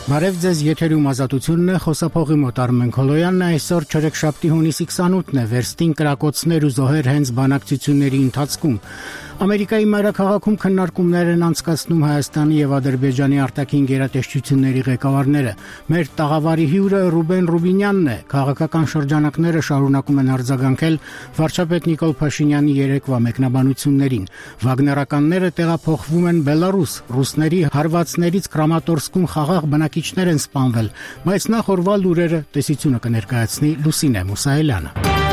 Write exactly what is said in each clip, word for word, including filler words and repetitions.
Բարև ձեզ, եթերում ազատությունն է, խոսափողի մոտ Արմեն Քոլոյանն է, այսօր չորեքշաբթի հունիսի քսանութն է, վերստին կրակոցներ ու զոհեր հենց բանակցությունների ընթացքում։ Ամերիկայի մայրաքաղաքում քննարկումներ են անցկացնում Հայաստանի եւ Ադրբեջանի արտաքին գերատեսչությունների ղեկավարները։ Մեր տաղավարի հյուրը Ռուբեն Ռուբինյանն է։ Քաղաքական շրջանակները շարունակում են արձագանքել վարչապետ Նիկոլ Փաշինյանի երեկվա մեկնաբանություններին։ Վագներականները տեղափոխվում են Բելարուս, ռուսների հարվածներից Կրամատորսկում խաղաղ բնակիչներ են սպանվել, բայց նախ օրվա լուրերը տեսությունը կներկայացնի Լուսինե Մուսայելյանը։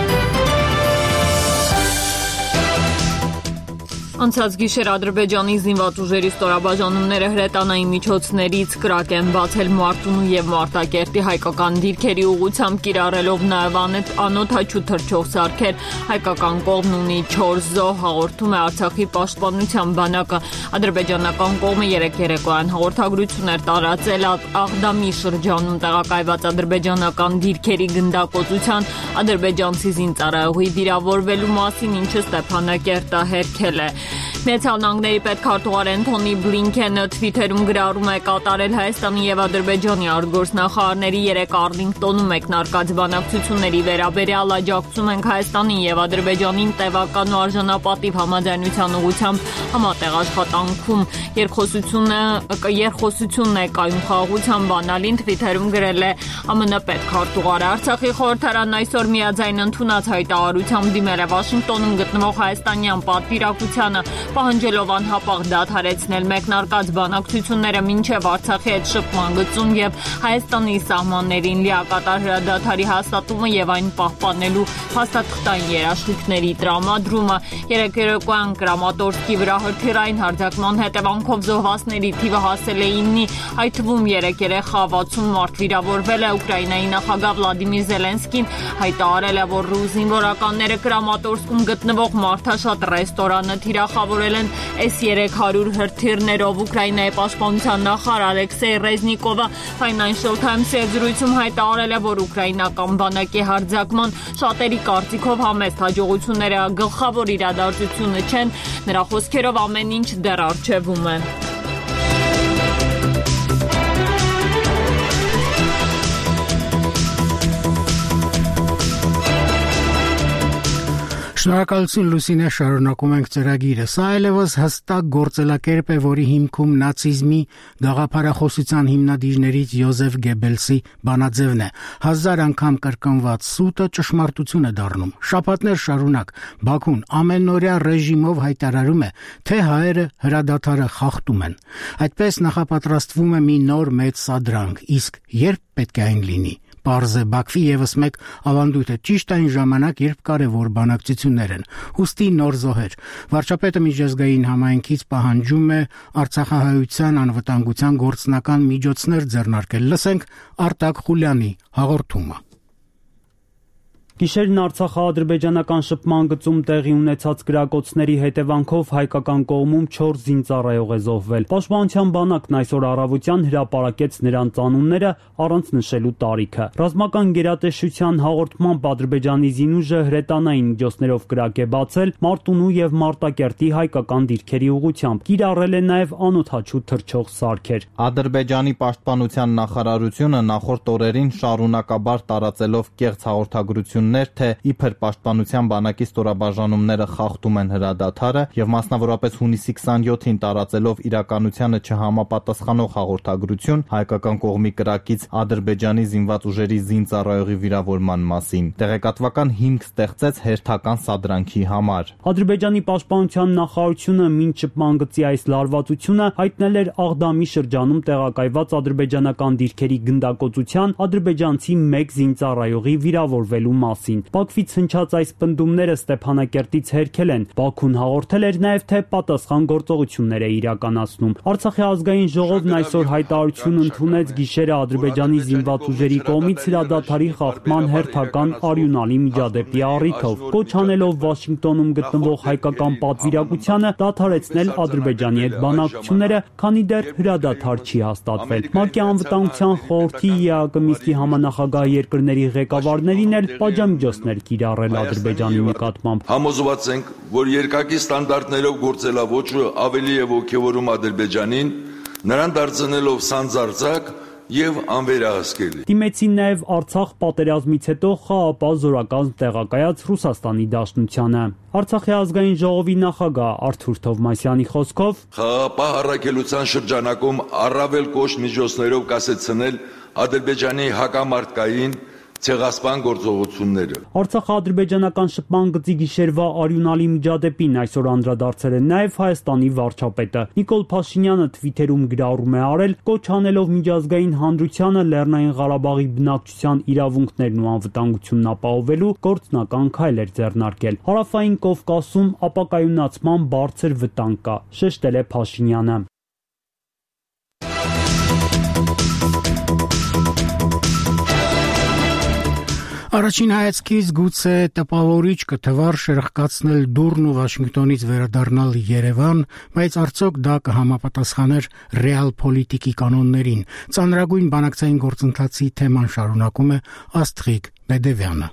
Անցած գիշեր Ադրբեջանի զինված ուժերի ստորաբաժանումները հրետանային միջոցներից կրակ են բացել Մարտունու եւ Մարտակերտի հայկական դիրքերի ուղղությամբ, կիրառելով նաեւ անօդաչու թռչող սարքեր։ Հայկական կողմն ունի չորս զոհ, հաղորդում է Արցախի պաշտպանության բանակը։ Ադրբեջանական կողմը երեկ երեկոյան հաղորդագրություններ տարածել Աղդամի շրջանում տեղակայված ադրբեջանական դիրքերի գնդակոծության, ադրբեջանցի զինծառայողի վիրավորվելու մասին, ինչը Ստեփանակերտը հերքել է։ Միացյալ Նահանգների պետքարտուղար Էնթոնի Բլինքենը Թվիթերում գրառում է կատարել Հայաստանի եւ Ադրբեջանի արտգործնախարարների երեք Արլինգտոնում մեկնարկած բանակցությունների վերաբերյալ աջակցում ենք Հայաստանին եւ Ադրբեջանին տևական ու արժանապատիվ համաձայնության ուղղությամբ համատեղ աշխատանքում։ Երկխոսությունը երկխոսությունն է կայուն խաղաղության բանալին Թվիթերում գրել է ԱՄՆ պետքարտուղարը։ Արցախի խորհրդարանն այսօր միաձայն ընդունած հայտարարությամբ դիմել է Վաշինգտոնում գտնվող հայաստանյան պատվիրակությանը, պահանջելով անհապաղ դադարեցնել մեկնարկած բանակցությունները մինչև Արցախի հետ շփման գծում եւ Հայաստանի սահմաններին լիակատար հրադադարի հաստատումը եւ այն պահպանելու փաստաթղթային երաշխիքների տրամադրումը։ Երեկ երեկոյան Կրամատորսկի վրա հրթիռային հարձակման հետևանքով զոհվածների թիվը հասել է իննի, այդ թվում երեք երեխա, վաթսուն մարդ վիրավորվել է։ Ուկրաինայի նախագահ Վլադիմիր Զելենսկին հայտարարել է, որ ռուս զինվորականները Կրամատորսկում գտնվող մարդաշատ ռեստորանը թիրախավորել են էս երեք հարյուր հրթիռներով։ Ուկրաինայի պաշտպանության նախարար Ալեքսեյ Ռեզնիկովը Financial Times-ի զրույցում հայտարարել է, որ ուկրաինական բանակի հարձակման շատերի կարծիքով համեստ հաջողությունները գլխավոր իրադարձությունը չեն։ Նրա խոսքերով ամեն ինչ դեռ առջևում է։ Շնորհակալություն Լուսինե, շարունակում ենք ծրագիրը։ Սա այլևս հստակ գործելակերպ է, որի հիմքում նացիզմի գաղափարախոսության հիմնադիրներից Յոզեֆ Գեբելսի բանաձևն է։ Հազար անգամ կրկնված սուտը ճշմարտություն է դառնում։ Շաբաթներ շարունակ Բաքուն ամենօրյա ռեժիմով հայտարարում է, թե հայերը հրադադարը խախտում են։ Այդպես նախապատրաստվում է մի նոր մեծ սադրանք, իսկ երբ պետք է այն լինի։ Պարզ է, Բաքվի եւս մեկ ավանդույթ է ճիշտ այն ժամանակ, երբ կարևոր բանակցություններ են։ Ուստի նոր զոհեր։ Վարչապետը միջազգային համայնքից պահանջում է արցախահայության անվտանգության գործնական միջոցներ ձեռնարկել։ Լսենք Արտակ Խուլյանի հաղորդումը։ Գիշերն Արցախա-ադրբեջանական շփման գծում տեղի ունեցած կրակոցների հետևանքով հայկական կողմում չորս զինծառայող է զոհվել։ Պաշտպանության բանակն այսօր առավոտյան հրապարակեց նրանց անունները առանց նշելու տարիքը։ Ռազմական գերատեսչության հաղորդմամբ Ադրբեջանի զինուժը հրետանային միջոցներով կրակ է բացել Մարտունու եւ Մարտակերտի հայկական դիրքերի ուղղությամբ, կիրառել է նաեւ անօդաչու թռչող սարքեր։ Ադրբեջանի պաշտպանության նախարարությունը նախորդ օրերին շարունակաբար տարածելով կեղծ հաղորդագրություն թե իբր պաշտպանության բանակի ստորաբաժանումները խախտում են հրադադարը եւ մասնավորապես հունիսի քսանյոթին տարածելով իրականությանը չհամապատասխանող հաղորդագրություն հայկական կողմի կրակից Ադրբեջանի զինված ուժերի զինծառայողի վիրավորման մասին տեղեկատվական հիմք ստեղծեց հերթական սադրանքի համար։ Ադրբեջանի պաշտպանության նախարարությունը մինչ շփման գծի այս լարվածությունը հայտնել էր Աղդամի շրջանում տեղակայված ադրբեջանական դիրքերի գնդակոծության ադրբեջանցի մեկ զինծառայողի վիրավորվելու մասին։ Բաքվից հնչած այս պնդումները Ստեփանակերտից հերքել են։ Բաքուն հաղորդել էր նաև, թե պատասխան գործողություններ է իրականացնում։ Արցախի ազգային ժողովն այսօր հայտարարություն ընդունեց գիշերը Ադրբեջանի զինված ուժերի կողմից հրադադարի խախտման հերթական արյունալի միջադեպի առիթով, կոչ անելով Վաշինգտոնում գտնվող հայկական պատվիրակությանը դադարեցնել Ադրբեջանի հետ բանակցությունները, քանի դեռ հրադադար չի հաստատվել։ ՄԱԿ-ի անվտանգության խորհրդի ԵԱԿ Մինսկի համանախագահ երկրների ղեկավարներին էլ միջոցներ կիրառել Ադրբեջանի նկատմամբ։ Համոզված ենք, որ երկակի ստանդարտներով գործելավոճը ավելի է ոգևորում Ադրբեջանին, նրան դարձնելով սանձարձակ եւ անվերահսկելի։ Դիմեցին նաև Արցախ պատերազմից հետո խաղապահ զորակազմ տեղակայած Ռուսաստանի Դաշնությանը։ Արցախի ազգային ժողովի նախագահ Արթուր Թովմասյանի խոսքով խաղապահ առաքելության շրջանակում առավել կոշտ միջոցներով կասեցնել Ադրբեջանի հակամարտկային ցեղասպան գործողությունները։ Արցախա-ադրբեջանական շփման գծի գիշերվա արյունալի միջադեպին այսօր անդրադարձել է նաև Հայաստանի վարչապետը։ Նիկոլ Փաշինյանը Թվիթերում գրառում է արել, կոչ անելով միջազգային հանրությանը Լեռնային Ղարաբաղի բնակչության իրավունքներն ու անվտանգությունն ապահովելու գործնական քայլեր ձեռնարկել։ Հարավային Կովկասում ապակայունացման բարձր վտանգ կա, շեշտել է Փաշինյանը։ Առաջին հայացքից գուցե տպավորիչ կթվար շրխկացնել դուրն ու Վաշինգտոնից վերադառնալ Երևան, բայց արդյոք դա կհամապատասխաներ ռեալ պոլիտիկի կանոններին։ Ծանրագույն բանակցային գործընթացի թեման շարունակում է Աստղիկ Բեդևյանը։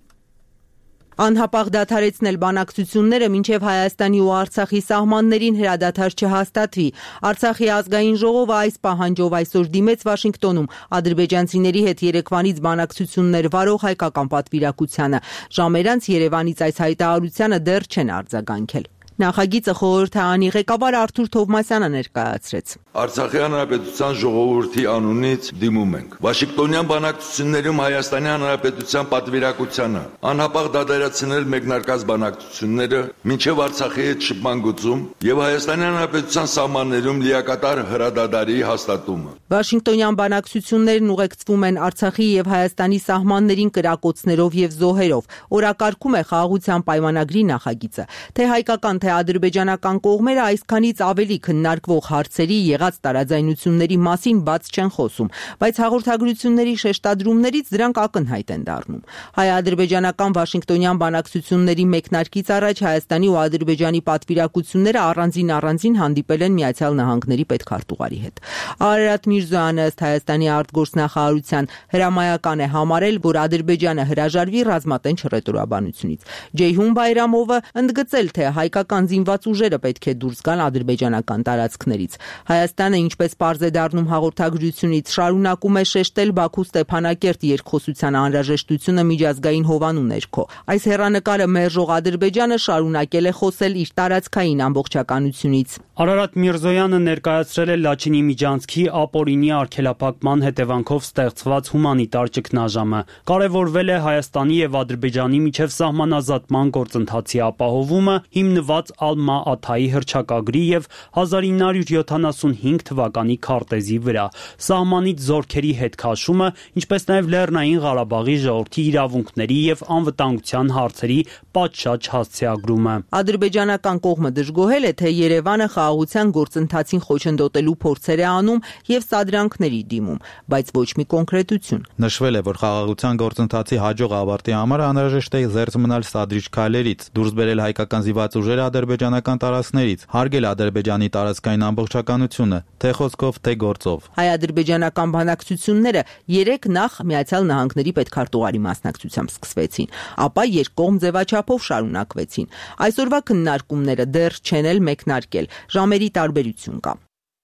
Անհապաղ դադարեցնել բանակցությունները մինչև Հայաստանի ու Արցախի սահմաններին հրադադար չհաստատվի։ Արցախի ազգային ժողովը այս պահանջով այսօր դիմեց Վաշինգտոնում ադրբեջանցիների հետ երեկվանից բանակցություններ վարող հայկական պատվիրակությանը։ Ժամեր անց Երևանից այս հայտարարությանը դեռ չեն արձագանքել։ Նախագիծը խորհրդարանի ղեկավար Արթուր Թովմասյանը ներկայացրեց։ Արցախի հանրապետության ժողովրդի անունից դիմում ենք Վաշինգտոնյան բանակցություններում Հայաստանի հանրապետության պատվիրակությանը անհապաղ դադարեցնել մեկնարկած բանակցությունները մինչև Արցախի հետ շփման գծում եւ Հայաստանի հանրապետության սահմաններում լիակատար հրադադարի հաստատումը։ Վաշինգտոնյան բանակցություններն ուղեկցվում են Արցախի եւ Հայաստանի սահմաններին կրակոցներով եւ զոհերով։ Օրակարգում է խաղաղության պայմանագրի նախագիծը, թե հայկական թե ադրբեջանական կողմերը այսքանից ավելի քննարկվող հարցերի եղած տարաձայնությունների մասին բաց չեն խոսում, բայց հաղորդագրությունների շեշտադրումներից դրանք ակնհայտ են դառնում։ Հայ-ադրբեջանական Վաշինգտոնյան բանակցությունների մեկնարկից առաջ Հայաստանի ու Ադրբեջանի պատվիրակությունները առանձին-առանձին հանդիպել են Միացյալ Նահանգների պետքարտուղարի հետ։ Արարատ Միրզոյանը ըստ Հայաստանի արտգործնախարարության հրամայական է համարել, որ Ադրբեջանը հրաժարվի ռազմատենչ հռետորաբանությունից։ Ջեյհուն Բայրամովը ընդգծել, թե հայկական զինված ուժերը պետք է դուրս գան ադրբեջանական տարածքներից։ Հայաստանը, ինչպես պարզ է դառնում հաղորդագրությունից, շարունակում է շեշտել Բաքու-Ստեփանակերտ երկխոսության անհրաժեշտությունը միջազգային հովանու ներքո։ Այս հեռանկարը մերժող Ադրբեջանը շարունակել է խոսել իր տարածքային ամբողջականությունից։ Արարատ Միրզոյանը ներկայացրել է Լաչինի միջանցքի ապօրինի արգելափակման հետևանքով ստեղծված հումանիտար ճգնաժամը։ Կարևորվել է Հայաստանի եւ Ադրբեջանի միջև սահմանազատման գործընթացի ապահովումը, հիմնված Ալմա-Աթայի հռչակագրի եւ հազար ինը հարյուր յոթանասունհինգ թվականի քարտեզի վրա, սահմանից զորքերի հետ քաշումը, ինչպես նաեւ Լեռնային Ղարաբաղի ժողովրդի իրավունքների եւ անվտանգության հարցերի պատշաճ հասցեագրումը։ Ադրբեջանական կողմը դժգոհել է, թե Երևանը խաղաղության գործընթացին խոչընդոտելու փորձեր է անում եւ սադրանքների դիմում, բայց ոչ մի կոնկրետություն։ Նշվել է, որ խաղաղության գործընթացի հաջող ավարտի համար անհրաժեշտ է զերծ մնալ սադրիչ քայլերից, դուրս բերել հայկական զինված ուժերը ադրբեջանական տարածքներից, հարգել Ադրբեջանի տարածքային ամբողջականությունը, թե խոսքով, թե գործով։ Հայ-ադրբեջանական բանակցությունները երեք նախ Միացյալ Նահանգների պետքարտուղարի մասնակցությամբ սկսվեցին, ապա երկկողմ ձևաչափով շարունակվեցին։ Այսօրվա քննարկումները դեռ չեն էլ մեկնարկել, ժամերի տարբերություն կա։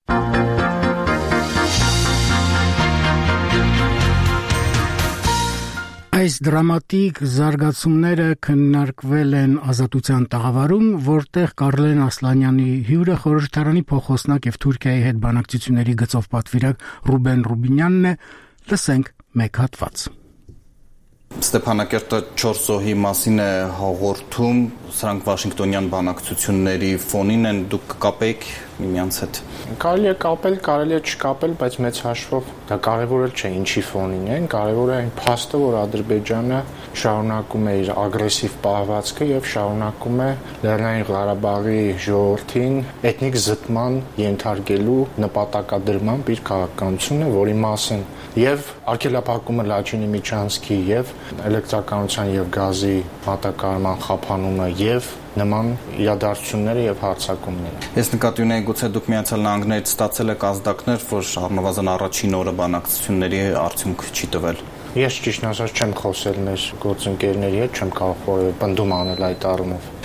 Այս դրամատիկ զարգացումները քննարկվել են Ազատության տաղավարում, որտեղ Կարլեն Ասլանյանի հյուրը խորհրդարանի փոխոսնակ եւ Թուրքիայի հետ բանակցությունների գծով պատվիրակ Ռուբեն Ռուբինյանն է։ Լսենք մեկ հատված։ Ստեփանակերտը չորս զոհի մասին է հաղորդում, սրանք Վաշինգտոնյան բանակցությունների ֆոնին են, դուք կկապեիք միմյանց հետ։ Կարելի է կապել, կարելի է չկապել, բայց մեծ հաշվով դա կարևորել չէ ինչի ֆոնին են, կարևորը այն փաստը, որ Ադրբեջանը շարունակում է իր ագրեսիվ պահվածքը եւ շարունակում է Լեռնային Ղարաբաղի ժողովրդին էթնիկ զտման ենթարկելու նպատակադրմամբ իր քաղաքականությունը, որի մասին եւ արգելափակումը Լաչինի միջանցքի եւ էլեկտրականության եւ գազի մատակարարման խափանումը եւ նման իրադարձությունները եւ հարձակումները։ Ես նկատի ունեի, գուցե դուք Միացյալ Նահանգներից ստացել եք ազդակներ, որ առնվազն առաջին օրը բանակցությունների արդյունք չի տվել։ Ես ճիշտ ասած չեմ խոսել մեր գործընկերների հետ, չեմ կարող որևէ պնդում անել այդ առումով։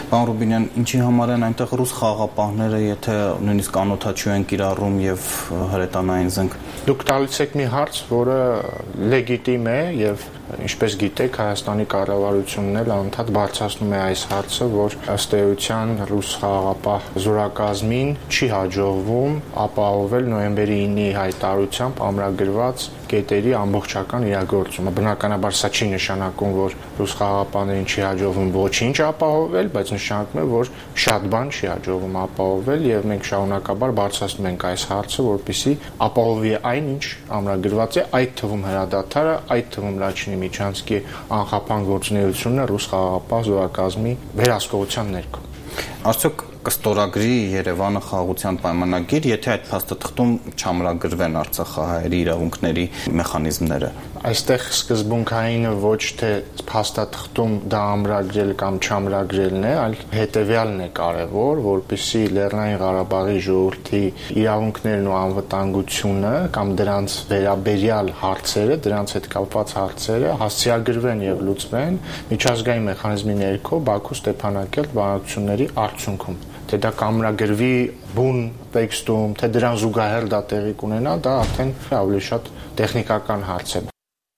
Պարոն Ռուբինյան, ինչի համար են այնտեղ ռուս խաղաղապահները, եթե նույնիսկ անօթաչու են կիրառում եւ հրետանային զենք։ Դուք տալիս եք մի հարց, որը լեգիտիմ է եւ ինչպես գիտեք, Հայաստանի կառավարությունն էլ անընդհատ բարձրացնում է այս հարցը, որ ըստ էության ռուս խաղաղապահ զորակազմին չի հաջողվում ապահովել նոյեմբերի ինի հայտարարությամբ ամրագրված կետերի ամբողջական իրագործումը։ Բնականաբար սա չի նշանակում, որ ռուս խաղաղապահներին չի հաջողվում ոչինչ ապահովել, բայց նշանակում է, որ շատ բան չի հաջողվում ապահովել եւ մենք շարունակաբար բարձրացնում ենք այս հարցը, որպեսզի ապահովի այն, ինչ ամրագրված է, այդ թվում հրադադարը, այդ թվում Լաչինի Միչանսկի անխափան գործունեությունը ռուս խաղաղապահ զորակազմի վերահսկողության ներքո։ Արդյոք կստորագրի Երևանը խաղաղության պայմանագիր, եթե այդ փաստաթղթում չամրագրվեն արցախահայերի իրավունքների մեխանիզմները։ Այստեղ սկզբունքայինը ոչ թե փաստաթղթում դա ամրագրել կամ չամրագրելն է, այլ հետևյալն է կարևոր, որպեսզի Լեռնային Ղարաբաղի ժողովրդի իրավունքներն ու անվտանգությունը կամ դրանց վերաբերյալ հարցերը, դրանց հետ կապված հարցերը հասցեագրվեն եւ լուծվեն միջազգային մեխանիզմի ներքո Բաքու Ստեփանակերտ բանակցությունների արդյունքում։ Թե դա կամրագրվի բուն տեքստում, թե դրան զուգահեռ դա տեղի կունենա, դա արդեն ավելի շատ տեխնիկական հարց է։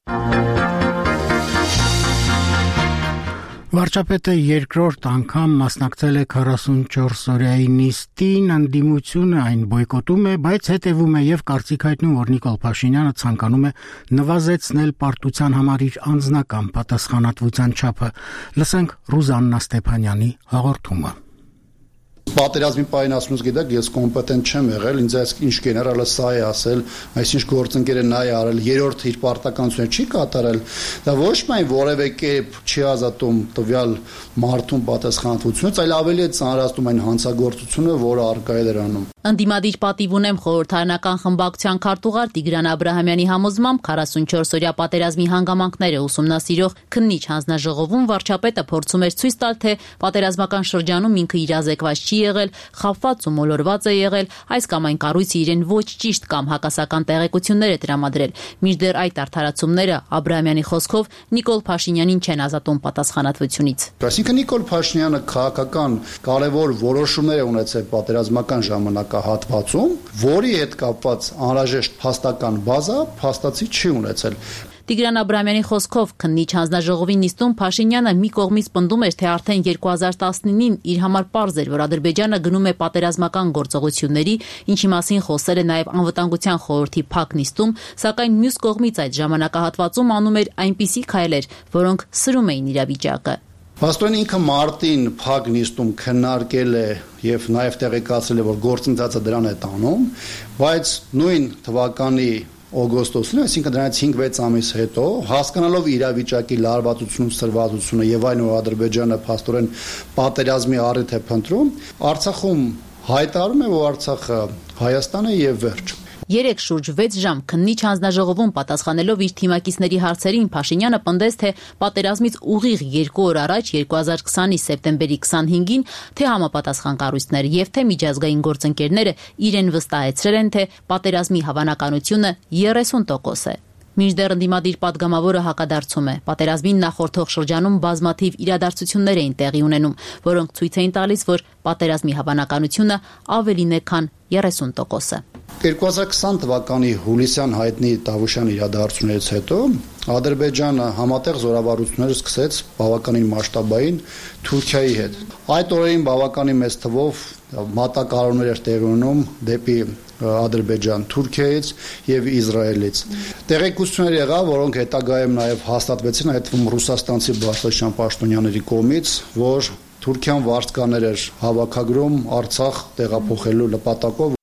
Վարչապետը երկրորդ անգամ մասնակցել է քառասունչորս օրյայի նիստին, ընդդիմությունը այն բոյկոտում է, բայց հետևում է եւ կարծիք հայտնում, որ Նիկոլ Փաշինյանը ցանկանում է նվազեցնել պարտության համար իր անձնական պատասխանատվության չափը։ Լսենք Ռուզաննա Ստեփանյանի հաղորդումը։ Պատերազմի պահին ասում ես, գիտեք, ես կոմպետենտ չեմ եղել, ինձ այս ինչ գեներալը սա է ասել, այսինչ գործընկերը նա է արել, երրորդ իր պարտականությունը չի կատարել, դա ոչ միայն որևէ կերպ չի ազատում տվյալ մարդուն պատասխանատվությունից, այլ ավելի է ծանրացնում այն հանցագործությունը, որը առկա է դրանում։ Ընդդիմադիր պատիվ ունեմ խորհրդարանական խմբակցության քարտուղար Տիգրան Աբրահամյանի համոզմամբ քառասունչորս օրյա պատերազմի հանգամանքները ուսումնասիրող քննիչ հանձնաժողովում վարչապետը փորձում էր ցույց տալ, թե պատերազմական շրջանում ինքը իրազեկված չի եղել, խաբված ու մոլորված է եղել, այս կամ այն կառույցը իրեն ոչ ճիշտ կամ հակասական տեղեկություններ է տրամադրել։ Մինչդեռ այդ արդարացումները Աբրահամյանի խոսքով Նիկոլ Փաշինյանին չեն ազատում պատասխանատվությունից։ Այսինքն Նիկոլ Փաշինյանը քաղաքական կարևոր որոշումներ է ունեցել պատերազմական ժամանակահատվածում, որի հետ կապված անհրաժեշտ փաստական բազա փաստացի չի ունեցել։ Տիգրան Աբրահամյանի խոսքով քննիչ հանձնաժողովի նիստում Փաշինյանը մի կողմից պնդում էր, թե արդեն երկու հազար տասնինին իր համար պարզ էր, որ Ադրբեջանը գնում է պատերազմական գործողությունների, ինչի մասին խոսել է նաև անվտանգության խորհրդի փակ նիստում, սակայն մյուս կողմից այդ ժամանակահատվածում անում էր այնպիսի քայլեր, որոնք սրում էին իրավիճակը։ Փաստորեն ինքը մարտին փակ նիստում քննարկել է եւ նաեւ տեղեկացրել է, որ գործընթացը դրան է տանում, բայց նույն թվականի օգոստոսին, այսինքն դրանից հինգ-վեց ամիս հետո, հասկանալով իրավիճակի լարվածությունը, սրվածությունը եւ այն, որ Ադրբեջանը փաստորեն պատերազմի առիթ է փնտրում, Արցախում հայտարարում է, որ Արցախը Հայաստան է եւ վերջ։ Երեք շուրջ վեց ժամ քննիչ հանձնաժողովում պատասխանելով իր թիմակիցների հարցերին Փաշինյանը պնդեց, թե պատերազմից ուղիղ երկու օր առաջ երկու հազար քսանի սեպտեմբերի քսանհինգին թե համապատասխան կառույցները եւ թե միջազգային գործընկերները իրեն վստահեցրել են, թե պատերազմի հավանականությունը երեսուն տոկոս է։ Մինչդեռ ընդդիմադիր պատգամավորը հակադարձում է։ Պատերազմին նախորդող շրջանում բազմաթիվ իրադարձություններ էին տեղի ունենում, որոնք ցույց էին տալիս, որ պատերազմի հավանականությունը ավելին է, քան երեսուն տոկոսը։ երկու հազար քսան թվականի հուլիսյան հայտնի Տավուշյան իրադարձություններից հետո Ադրբեջանը համատեղ զորավարություններ սկսեց բավականին մասշտաբային Թուրքիայի հետ։ Այդ օրերին բավականին մեծ թվով մատակարարումներ էր տեղի ունենում դեպի Ադրբեջան, Թուրքիայից եւ Իսրայելից։ Տեղեկություններ եղավ, որոնք հետագայում նաեւ հաստատվեցին, այդ թվում ռուսաստանցի բարձրաստիճան պաշտոնյաների կողմից, որ Թուրքիան վարձկաներ էր հավաքագրում Արցախ տեղափոխելու նպատակով։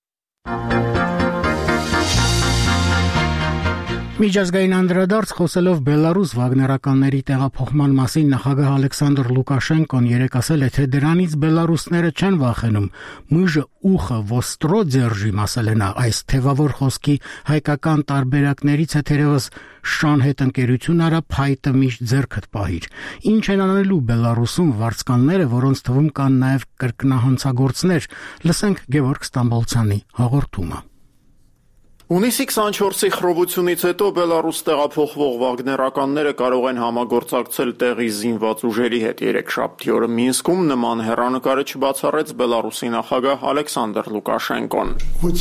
Միջազգային անդրադարձ խոսելով Բելարուս վագներականների տեղափոխման մասին նախագահ Ալեքսանդր Լուկաշենկոն երեկ ասել է, թե դրանից բելարուսները չեն վախենում։ Մուժը ուխը ոստրո ձերժի ասել է նա, այս թևավոր խոսքի հայկական տարբերակներից է թերևս շան հետ ընկերություն արա փայտը միշտ ձեռքդ պահիր։ Ինչ են անելու Բելարուսում վարձկանները, որոնց թվում կան նաև կրկնահանցագործներ։ Լսենք Գևորգ Ստամբոլցյանի հաղորդումը։ Հունիսի քսանչորսի խռովությունից հետո Բելարուս տեղափոխվող վագներականները կարող են համագործակցել տեղի զինված ուժերի հետ։ Երեքշաբթի օրը Մինսկում նման հեռանկարը չբացառեց Բելարուսի նախագահ Ալեքսանդր Լուկաշենկոն։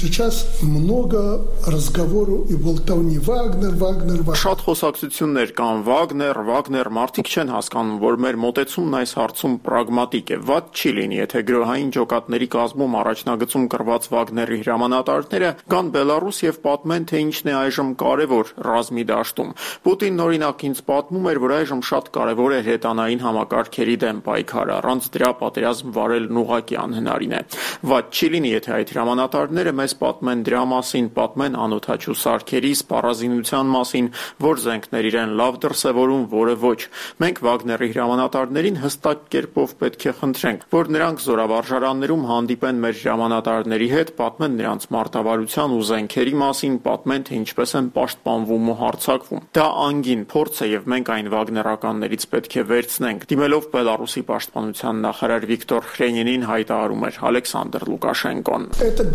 Շատ խոսակցություններ կան Վագներ, Վագներ, մարդիկ չեն հասկանում, որ մեր մոտեցումն այս հարցում պրագմատիկ է։ Վատ չի լինի, եթե գրոհային ջոկատների կազմում առաջնագծում կրված Վագների հրամանատարները կան Բելարուս եւ պատմեն, թե ինչն է այժմ կարևոր ռազմի դաշտում։ Պուտինն օրինակ ինձ պատմում էր, որ այժմ շատ կարևոր է հրետանային համակարգերի դեմ պայքարը, առանց դրա պատերազմ վարելն ուղղակի անհնարին է։ Վատ չի լինի, եթե այդ հրամանատարները մեզ պատմեն դրա մասին, պատմեն անօթաչու սարքերի, սպառազինության մասին, որ զենքներ իրեն լավ դրսևորում, որը ոչ։ Մենք Վագների հրամանատարներին հստակ կերպով պետք է խնդրենք, որ նրանք զորավարժարաններում հանդիպեն մեր հրամանատարների հետ, պատմեն նրանց մարտավարության ու զենքերի մասին, պատմեն, թե ինչպես են պաշտպանվում ու հարձակվում։ Դա անգին փորձ է եւ մենք այն վագներականներից պետք է վերցնենք։ Դիմելով Բելարուսի պաշտպանության նախարար Վիկտոր Խրենինին հայտարարում էր Ալեքսանդր Լուկաշենկոն։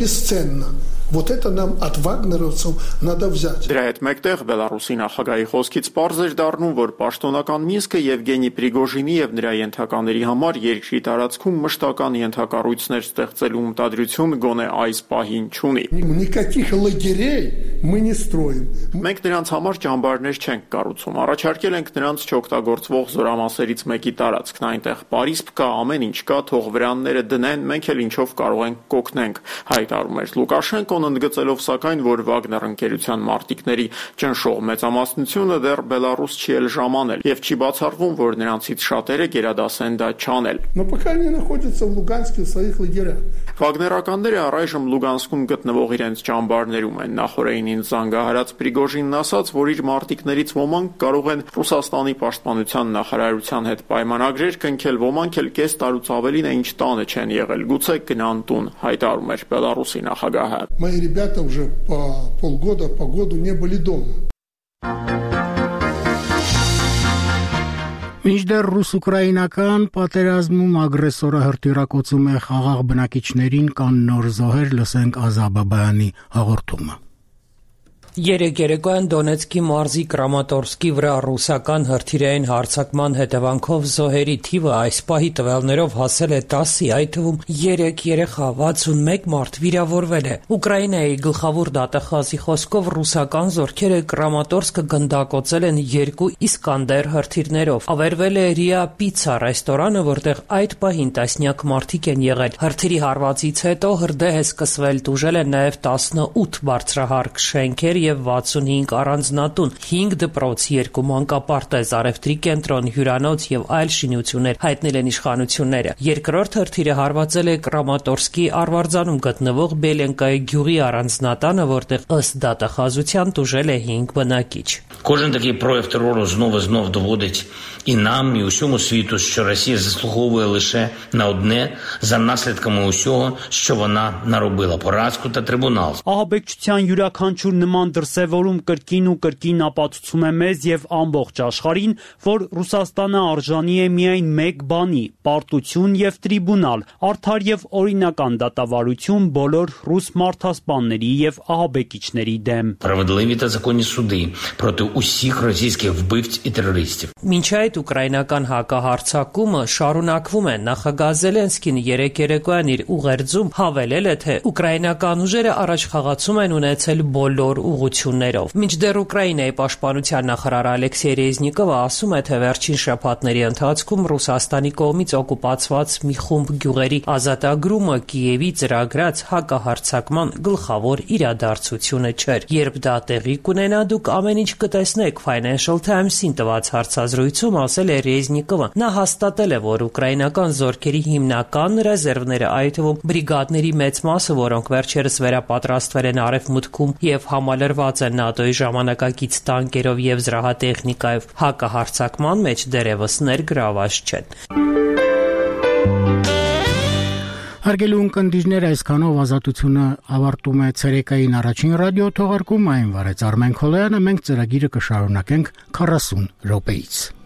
Вот это нам от вагнеровцев надо взять. Դրա հետ մեկտեղ Բելարուսի նախագահի խոսքից պարզ էր դառնում, որ պաշտոնական Մինսկը Եվգենի Պրիգոժինի եւ նրա ենթակաների համար երկրի տարածքում մշտական ենթակառույցներ ստեղծելու մտադրություն գոնե այս պահին չունի։ Никаких лагерей мы не строим. Մենք նրանց համար ճամբարներ չենք կառուցում։ Առաջարկել ենք նրանց չօգտագործվող զորամասերից մեկի տարածքն, այնտեղ պարիսպ կա, ամեն ինչ կա, թող վրանները դնեն, մենք էլ ինչով կարող ենք կօգնենք, հայտարարում էր Լուկաշենկոն, ընդգծելով սակայն, որ Վագներ ընկերության մարտիկների ճնշող մեծամասնությունը դեռ Բելարուս չի էլ ժամանել եւ չի բացառվում, որ նրանցից շատերը գերադասեն դա չանել։ Но пока они находятся в Луганске в своих лагерях. Վագներականները առայժմ Լուգանսկում գտնվող իրենց ճամբարներում են։ Նախորդին զանգահարած Պրիգոժինն ասաց, որ իր մարտիկներից ոմանք կարող են Ռուսաստանի պաշտպանության նախարարության հետ պայմանագրեր կնքել, ոմանք էլ կես տարուց ավելին է ինչ տանը չեն եղել, գուցե գնան տուն, հայտարարում էր Բելարուսի նախագահը։ Мои ребята уже по полгода, по году не были дома. Մինչդեռ ռուս-ուկրաինական պատերազմում ագրեսորը հրթիռակոծում է խաղաղ բնակիչներին կան նոր զոհեր, լսենք Ազաբաբայանի հաղորդումը։ Երեկ երեկոյան Դոնեցկի մարզի Կրամատորսկի վրա ռուսական հրթիռային հարձակման հետևանքով զոհերի թիվը այս պահի տվյալներով հասել է տասի, այդ թվում երեք երեխա, վաթսունմեկ մարդ վիրավորվել է։ Ուկրաինայի գլխավոր դատախազի խոսքով ռուսական զորքերը Կրամատորսկը գնդակոծել են երկու Իսկանդեր հրթիռներով։ Ավերվել է Ռիա Պիցա ռեստորանը, որտեղ այդ պահին տասնյակ մարդիկ են եղել։ Հրթիռի հարվածից հետո հրդեհ է սկսվել, տուժել են նաև տասնութ բարձրահարկ շենքեր եւ վաթսունհինգ առանձնատուն, հինգ դպրոց, երկու մանկապարտեզ, առևտրի կենտրոն, հյուրանոց եւ այլ շինություններ, հայտնել են իշխանությունները։ Երկրորդ հրթիռը հարվածել է Կրամատորսկի Արվարձանում գտնվող Բելենկայի գյուղի առանձնատանը, որտեղ ըստ դատախազության տուժել է հինգ բնակիչ։ Кожен такий прояв терору знов і знов доводить і нам, і усьому світу, що Росія заслуговує лише на одне за наслідками усього, що вона наробила поразку та трибунал. Ահաբեկչության յուրաքանչյուր նման դրսևորում կրկին ու կրկին ապացուցում է մեզ եւ ամբողջ աշխարհին, որ Ռուսաստանը արժանի է միայն մեկ բանի՝ պարտություն եւ տրիբունալ, արդար եւ օրինական դատավարություն բոլոր ռուս մարդասպանների եւ ահաբեկիչների դեմ։ Справедливі та законні суди проти усіх російських вбивць і терористів. Մինչ այդ ուկրաինական հակահարձակումը շարունակվում է։ Նախագահ Զելենսկին երեկ երեկոյան իր ուղերձում հավելել է, թե ուկրաինական ուժերը առաջխաղացում են ունեցել բոլոր ուղղություններով։ Մինչդեռ Ուկրաինայի պաշտպանության նախարար Ալեքսեյ Ռեզնիկովը ասում է, թե վերջին շաբաթների ընթացքում Ռուսաստանի կողմից օկուպացված մի խումբ գյուղերի ազատագրումը Կիևի ծրագրած հակահարձակման գլխավոր իրադարձությունը չէր։ Երբ դա տեղի կունենա, դուք ամեն ինչ կտեսնեք, Financial Times-ին տված հարցազրույցում ասել է Ռեզնիկովը։ Նա հաստատել է, որ ուկրաինական զորքերի հիմնական ռեզերվները, այդ թվում բրիգադների մեծ մասը, որոնք վերջերս վերապատրաստվել են Արևմուտքում եւ համալրված են ՆԱՏՕ-ի ժամանակակից տանկերով եւ զրահատեխնիկայով, հակահարձակման մեջ դեռևս ներգրաված չեն։ Հարգելի ունկնդիրներ, այսքանով Ազատությունը ավարտում է ցերեկային առաջին ռադիո թողարկումը, այն վարեց Արմեն Քոլոյանը, մենք ծրագիրը կշարունակենք քառասուն րոպեից։